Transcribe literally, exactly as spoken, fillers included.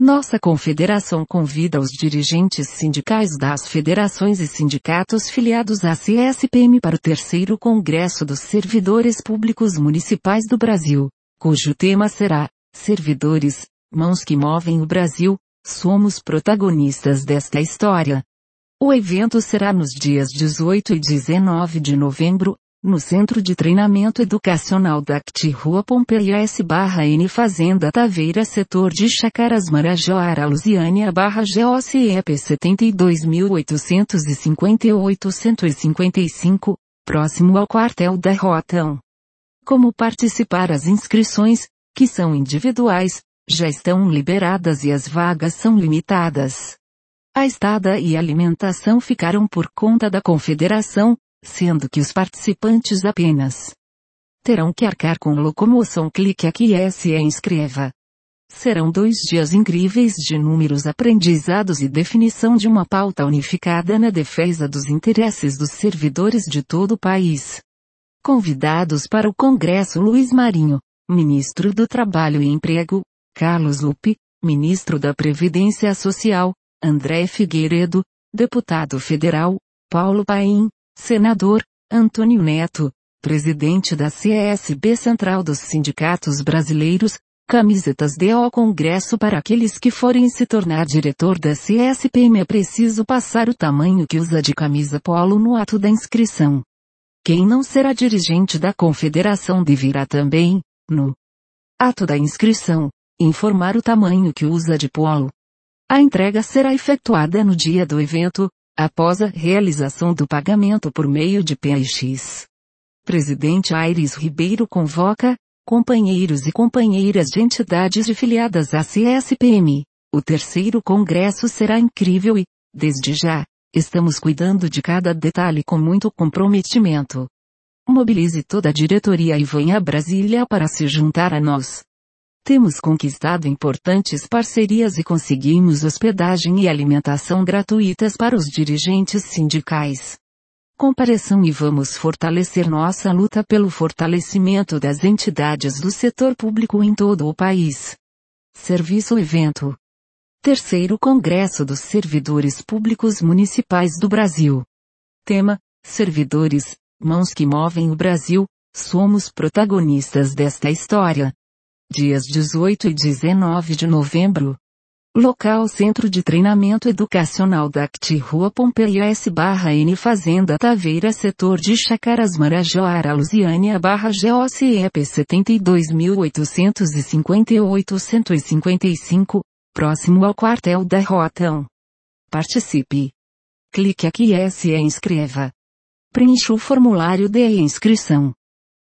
Nossa confederação convida os dirigentes sindicais das federações e sindicatos filiados à C S P M para o terceiro Congresso dos Servidores Públicos Municipais do Brasil, cujo tema será Servidores, mãos que movem o Brasil, somos protagonistas desta história. O evento será nos dias dezoito e dezenove de novembro, no Centro de Treinamento Educacional da C T I Rua Pompeia S N Fazenda Taveira Setor de Chacaras Marajoara Lusiânia G O C E P setenta e dois mil oitocentos e cinquenta e oito cento e cinquenta e cinco, próximo ao quartel da Rotão. Como participar? As inscrições, que são individuais, já estão liberadas e as vagas são limitadas. A estada e alimentação ficaram por conta da confederação, sendo que os participantes apenas terão que arcar com locomoção. Clique aqui e se inscreva. Serão dois dias incríveis de inúmeros aprendizados e definição de uma pauta unificada na defesa dos interesses dos servidores de todo o país. Convidados para o Congresso: Luiz Marinho, Ministro do Trabalho e Emprego; Carlos Lupe, Ministro da Previdência Social; André Figueiredo, Deputado Federal; Paulo Paim, Senador; Antônio Neto, Presidente da C S B Central dos Sindicatos Brasileiros. Camisetas do Congresso. Para aqueles que forem se tornar diretor da C S P M é preciso passar o tamanho que usa de camisa polo no ato da inscrição. Quem não será dirigente da confederação deverá também, no ato da inscrição, informar o tamanho que usa de polo. A entrega será efetuada no dia do evento, após a realização do pagamento por meio de Pix. Presidente Aires Ribeiro convoca companheiros e companheiras de entidades filiadas à C S P M. O terceiro congresso será incrível e, desde já, estamos cuidando de cada detalhe com muito comprometimento. Mobilize toda a diretoria e venha a Brasília para se juntar a nós. Temos conquistado importantes parcerias e conseguimos hospedagem e alimentação gratuitas para os dirigentes sindicais. Compareçam e vamos fortalecer nossa luta pelo fortalecimento das entidades do setor público em todo o país. Serviço Evento. Terceiro Congresso dos Servidores Públicos Municipais do Brasil. Tema: Servidores, mãos que movem o Brasil, somos protagonistas desta história. Dias dezoito e dezenove de novembro. Local: Centro de Treinamento Educacional da C T I Rua Pompeia S N Fazenda Taveira Setor de Chacaras Marajoara Lusiânia G O C E P setenta e dois mil oitocentos e cinquenta e oito cento e cinquenta e cinco, próximo ao quartel da Rotão. Participe. Clique aqui e se inscreva. Preencha o formulário de inscrição.